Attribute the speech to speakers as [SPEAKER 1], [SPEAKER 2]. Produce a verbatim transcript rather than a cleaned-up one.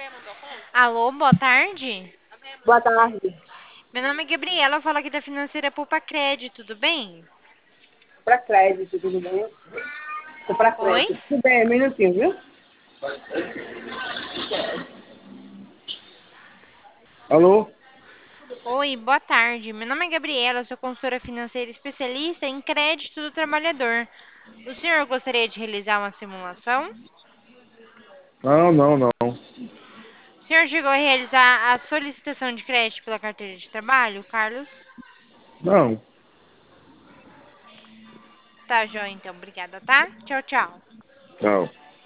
[SPEAKER 1] Alô, boa tarde.
[SPEAKER 2] Boa tarde.
[SPEAKER 1] Meu nome é Gabriela, eu falo aqui da Financeira Poupa Crédito, tudo bem?
[SPEAKER 2] Para crédito, tudo bem? Para
[SPEAKER 1] Oi?
[SPEAKER 2] crédito. Tudo bem, um minutinho, viu? Alô?
[SPEAKER 1] Oi, boa tarde. Meu nome é Gabriela, eu sou consultora financeira especialista em crédito do trabalhador. O senhor gostaria de realizar uma simulação?
[SPEAKER 2] Não, não, não.
[SPEAKER 1] O senhor chegou a realizar a solicitação de crédito pela carteira de trabalho, Carlos?
[SPEAKER 2] Não.
[SPEAKER 1] Tá, joia, então. Obrigada, tá? Tchau, tchau.
[SPEAKER 2] Tchau.